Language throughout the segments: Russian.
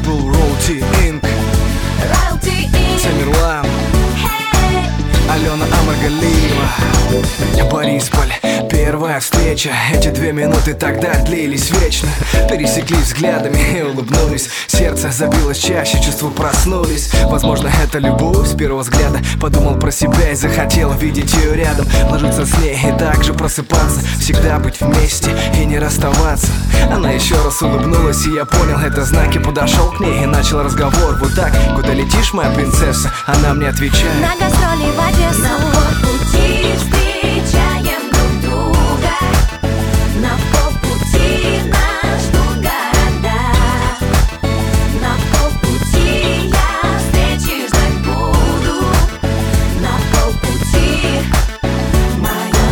лейбл Royalty Inc. Тамерлан, Алена Амаргалиева, Борисполь. Первая встреча, эти 2 минуты тогда длились вечно. Пересеклись взглядами и улыбнулись. Сердце забилось чаще, чувства проснулись. Возможно, это любовь с первого взгляда. Подумал про себя и захотел видеть ее рядом. Ложиться с ней и также просыпаться. Всегда быть вместе и не расставаться. Она еще раз улыбнулась, и я понял, это знаки. Подошел к ней и начал разговор вот так: куда летишь, моя принцесса? Она мне отвечает: на гастроли в Одессу. На полпути встречаем друг друга. На полпути нас ждут города. На полпути я встречи ждать буду. На полпути моя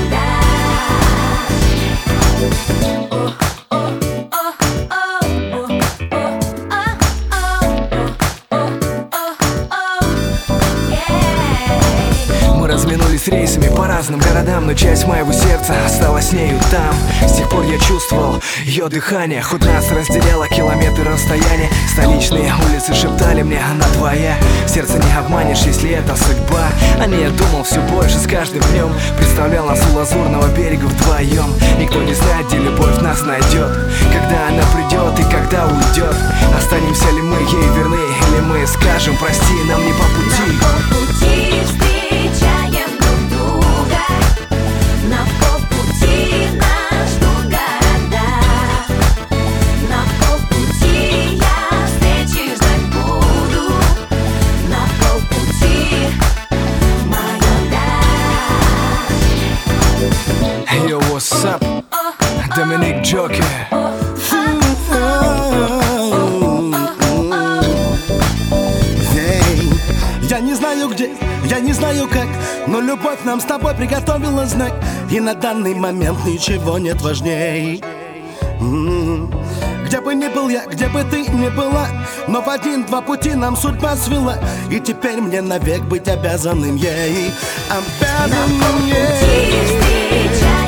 разминулись рейсами по разным городам, но часть моего сердца осталась с нею там. С тех пор я чувствовал ее дыхание, хоть нас разделяло километры расстояния. Столичные улицы шептали мне: она твоя. Сердце не обманешь, если это судьба. О ней я думал все больше с каждым днем. Представлял нас у лазурного берега вдвоем. Никто не знает, где любовь нас найдет, когда она придет и когда уйдет. Останемся ли мы ей верны, или мы скажем: прости, нам не по пути. На полпути встречаем друг друга. На полпути нас ждут города. На полпути я встречи ждать буду. На полпути моя дача. Yo, what's up? Dominic Joker. Я не знаю где, я не знаю как, но любовь нам с тобой приготовила знак. И на данный момент ничего нет важней. Где бы ни был я, где бы ты ни была, но в 1-2 пути нам судьба свела. И теперь мне навек быть обязанным ей. Обязанным ей.